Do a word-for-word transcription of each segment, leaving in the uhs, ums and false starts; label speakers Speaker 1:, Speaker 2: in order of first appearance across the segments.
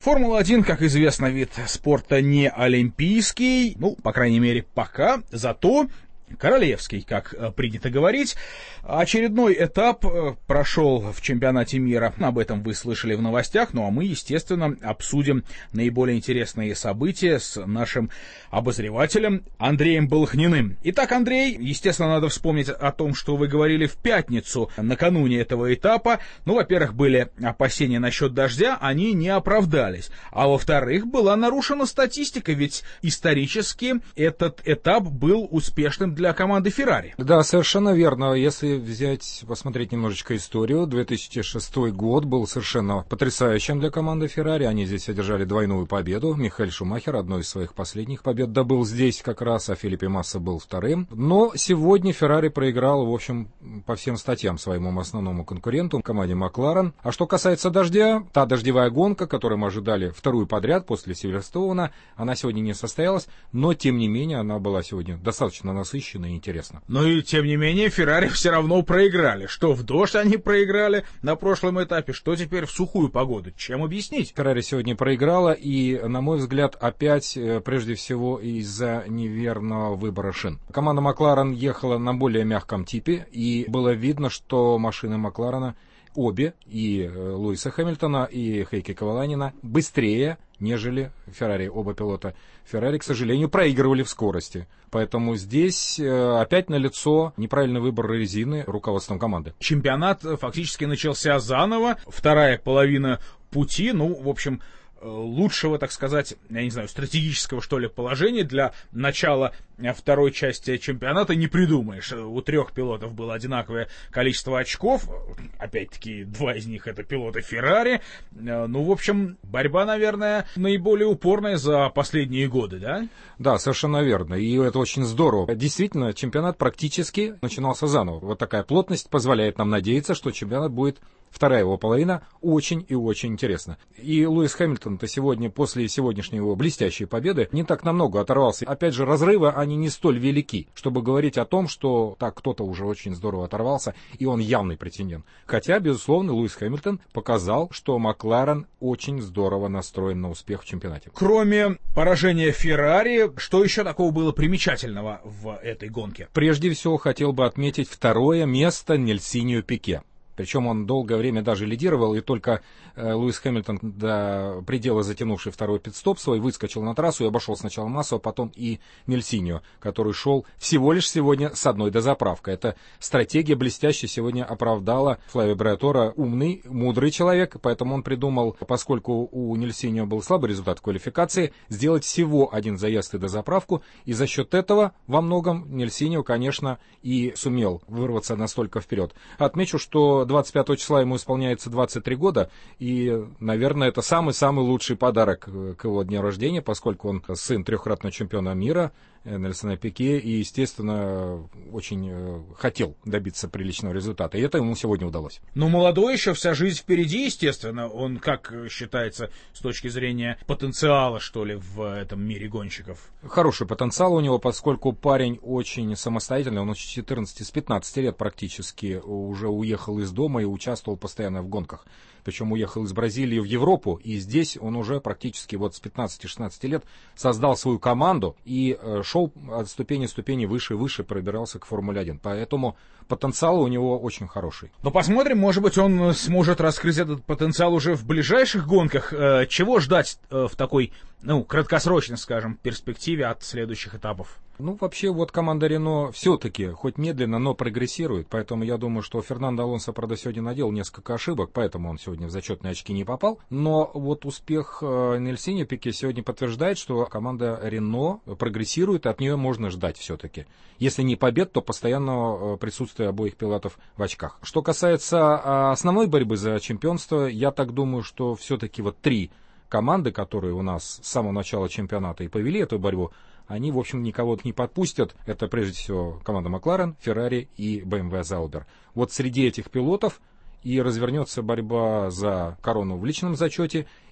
Speaker 1: Формула-один, как известно, вид спорта не олимпийский, ну, по крайней мере, пока, зато королевский, как принято говорить. Очередной этап прошел в чемпионате мира. Об этом вы слышали в новостях. Ну а мы, естественно, обсудим наиболее интересные события с нашим обозревателем Андреем Балахниным. Итак, Андрей, естественно, надо вспомнить о том, что вы говорили в пятницу накануне этого этапа. Ну, во-первых, были опасения насчет дождя, они не оправдались. А во-вторых, была нарушена статистика, ведь исторически этот этап был успешным для команды Ferrari.
Speaker 2: Да, совершенно верно. Если взять, посмотреть немножечко историю, две тысячи шестой год был совершенно потрясающим для команды Ferrari. Они здесь одержали двойную победу. Михаэль Шумахер одной из своих последних побед добыл здесь как раз, а Фелипе Масса был вторым. Но сегодня Ferrari проиграл, в общем, по всем статьям своему основному конкуренту, команде Макларен. А что касается дождя, та дождевая гонка, которую мы ожидали вторую подряд после Сильверстоуна, она сегодня не состоялась, но, тем не менее, она была сегодня достаточно насыщенной и интересно.
Speaker 1: Но и тем не менее Феррари все равно проиграли. Что в дождь они проиграли на прошлом этапе, что теперь в сухую погоду. Чем объяснить?
Speaker 2: Феррари сегодня проиграла, и, на мой взгляд, опять, прежде всего, из-за неверного выбора шин. Команда Макларен ехала на более мягком типе, и было видно, что машины Макларена обе, и Луиса Хэмилтона, и Хейки Коваланина, быстрее, нежели Феррари. Оба пилота Феррари, к сожалению, проигрывали в скорости. Поэтому здесь опять налицо неправильный выбор резины руководством команды.
Speaker 1: Чемпионат фактически начался заново. Вторая половина пути, ну, в общем, лучшего, так сказать, я не знаю, стратегического, что ли, положения для начала второй части чемпионата не придумаешь. У трех пилотов было одинаковое количество очков. Опять-таки, два из них это пилоты Феррари. Ну, в общем, борьба, наверное, наиболее упорная за последние годы, да?
Speaker 2: Да, совершенно верно. И это очень здорово. Действительно, чемпионат практически начинался заново. Вот такая плотность позволяет нам надеяться, что чемпионат будет, вторая его половина, очень и очень интересна. И Луис Хэмилтон-то сегодня, после сегодняшней его блестящей победы, не так намного оторвался. Опять же, разрывы, они не столь велики, чтобы говорить о том, что так кто-то уже очень здорово оторвался, и он явный претендент. Хотя, безусловно, Луис Хэмилтон показал, что Макларен очень здорово настроен на успех в чемпионате.
Speaker 1: Кроме поражения Феррари, что еще такого было примечательного в этой гонке?
Speaker 2: Прежде всего, хотел бы отметить второе место Нельсиньо Пике. Причем он долгое время даже лидировал, и только э, Луис Хэмилтон, до предела затянувший второй пит-стоп свой, выскочил на трассу и обошел сначала Массу, а потом и Нельсиньо, который шел всего лишь сегодня с одной дозаправкой. Эта стратегия блестяще сегодня оправдала Флавио Бриатора, умный, мудрый человек, поэтому он придумал, поскольку у Нельсиньо был слабый результат квалификации, сделать всего один заезд и дозаправку, и за счет этого во многом Нельсиньо, конечно, и сумел вырваться настолько вперед. Отмечу, что двадцать пятого числа ему исполняется двадцать три года, и, наверное, это самый-самый лучший подарок к его дню рождения, поскольку он сын трехкратного чемпиона мира Нельсона Пике, и, естественно, очень хотел добиться приличного результата, и это ему сегодня удалось.
Speaker 1: Но молодой еще, вся жизнь впереди, естественно. Он, как считается, с точки зрения потенциала, что ли, в этом мире гонщиков?
Speaker 2: Хороший потенциал у него, поскольку парень очень самостоятельный, он с четырнадцати, с пятнадцати лет практически уже уехал из дома и участвовал постоянно в гонках. Причем уехал из Бразилии в Европу, и здесь он уже практически вот с пятнадцати-шестнадцати лет создал свою команду и э, шел от ступени к ступени выше и выше, пробирался к Формуле один. Поэтому потенциал у него очень хороший.
Speaker 1: Но посмотрим, может быть, он сможет раскрыть этот потенциал уже в ближайших гонках. Э, чего ждать э, в такой, ну, краткосрочной, скажем, перспективе от следующих этапов?
Speaker 2: Ну, вообще, вот команда Рено все-таки, хоть медленно, но прогрессирует, поэтому я думаю, что Фернандо Алонсо, правда, сегодня наделал несколько ошибок, поэтому он сегодня в зачетные очки не попал, но вот успех э, Нельсиньо Пике сегодня подтверждает, что команда Рено прогрессирует, и от нее можно ждать все-таки. Если не побед, то постоянного э, присутствия обоих пилотов в очках. Что касается э, основной борьбы за чемпионство, я так думаю, что все-таки вот три команды, которые у нас с самого начала чемпионата и повели эту борьбу, они, в общем, никого не подпустят. Это, прежде всего, команда Макларен, Феррари и бэ эм вэ Заубер. Вот среди этих пилотов и развернется борьба за корону в личном зачете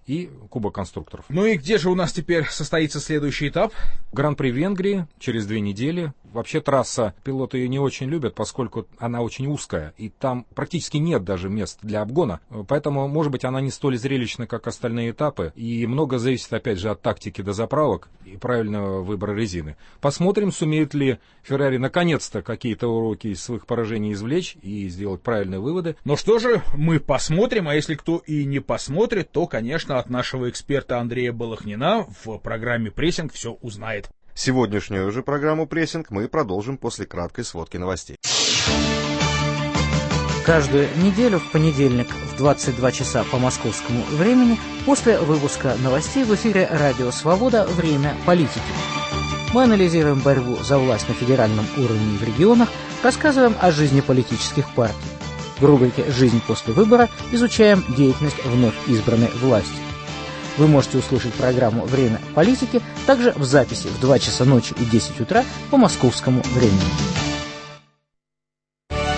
Speaker 2: и Кубок конструкторов.
Speaker 1: Ну и где же у нас теперь состоится следующий этап?
Speaker 2: Гран-при Венгрии через две недели. Вообще трасса, пилоты ее не очень любят, поскольку она очень узкая, и там практически нет даже мест для обгона. Поэтому, может быть, она не столь зрелищна, как остальные этапы, и много зависит, опять же, от тактики дозаправок и правильного выбора резины. Посмотрим, сумеет ли Феррари наконец-то какие-то уроки из своих поражений извлечь и сделать правильные выводы.
Speaker 1: Ну что же, мы посмотрим, а если кто и не посмотрит, то, конечно, от нашего эксперта Андрея Балахнина в программе «Прессинг» все узнает.
Speaker 3: Сегодняшнюю же программу «Прессинг» мы продолжим после краткой сводки новостей.
Speaker 4: Каждую неделю в понедельник в двадцать два часа по московскому времени после выпуска новостей в эфире «Радио Свобода. Время политики». Мы анализируем борьбу за власть на федеральном уровне и в регионах, рассказываем о жизни политических партий. В рубрике «Жизнь после выбора» изучаем деятельность вновь избранной власти. Вы можете услышать программу «Время политики» также в записи в два часа ночи и десять утра по московскому времени.